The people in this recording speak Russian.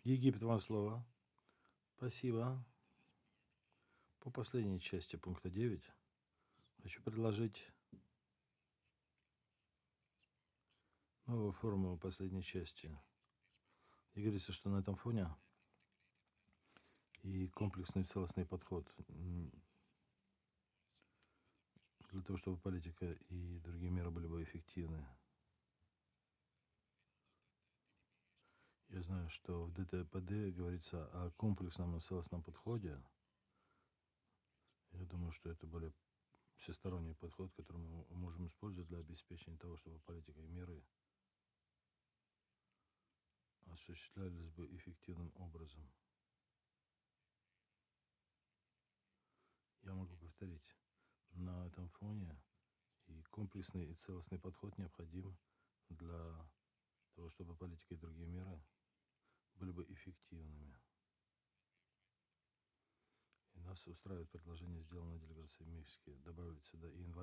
Египет, вам слово. Спасибо. По последней части пункта 9 хочу предложить новую формулу последней части. И говорится, что на этом фоне и комплексный целостный подход для того, чтобы политика и другие меры были бы эффективны. Я знаю, что в ДТПД говорится о комплексном и целостном подходе. Я думаю, что это более всесторонний подход, который мы можем использовать для обеспечения того, чтобы политика и меры осуществлялись бы эффективным образом. Я могу повторить, на этом фоне и комплексный и целостный подход необходим для того, чтобы политика и другие меры были бы эффективными. И нас устраивает предложение, сделанное делегацией Мексики, добавить сюда и инвалидов.